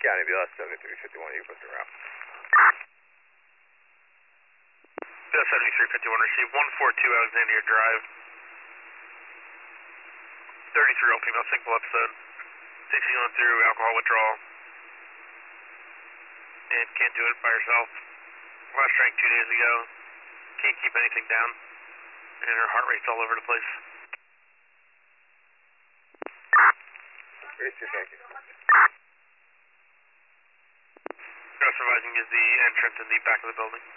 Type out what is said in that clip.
County, BLS 7351, you put the route. BLS 7351, receive 142 Alexandria Drive. 33-year-old female, single episode. 60 going through alcohol withdrawal. And can't do it by herself. Last drank 2 days ago. Can't keep anything down. And her heart rate's all over the place. Thank you. Supervising is the entrance in the back of the building.